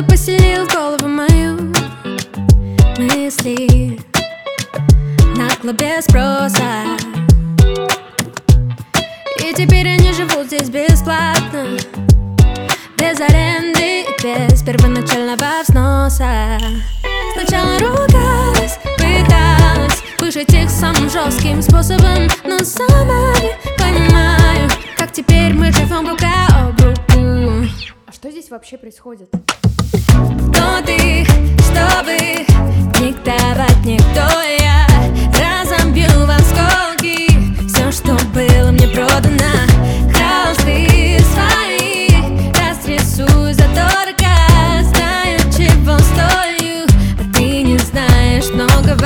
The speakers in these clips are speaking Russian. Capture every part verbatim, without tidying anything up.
Кто-то поселил в голову мою мысли нагло без спроса, и теперь они живут здесь бесплатно, без аренды и без первоначального взноса. Сначала ругалась, пыталась выжить их самым жестким способом, но сама не понимаю, как теперь мы живем рука об руку. А что здесь вообще происходит? Кто ты, чтобы диктовать мне, кто я? Разобью в осколки все, что было мне продано. Холсты свои растрясу задорого. Знаю, чего стою, а ты не знаешь многого.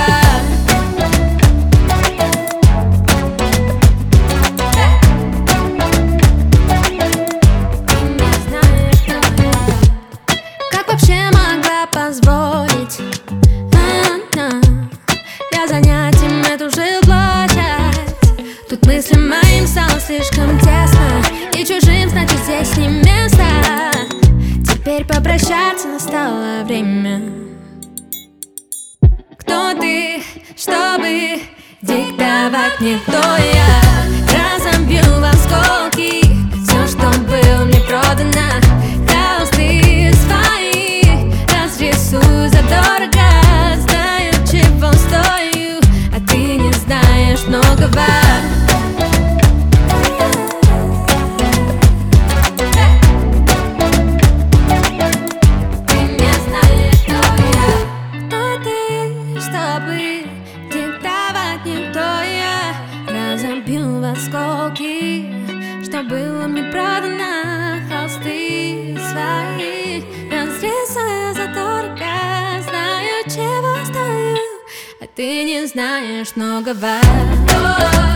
Позволить а-а, я занять им эту жилплощадь. Тут мыслям моим стало слишком тесно, и чужим, значит, здесь не место. Теперь попрощаться настало время. Кто ты, чтобы диктовать мне, кто я? Разобью в осколки все, что было мне продано. Холсты свои растрясу задорого. Знаю, чего стою, а ты не знаешь многого. Ты не знаешь, кто я. Кто ты, чтобы диктовать мне, кто я? Разобью в осколки, что было мне продано. Холсты свои разрезаю задорого. Знаю, чего стою, а ты не знаешь многого.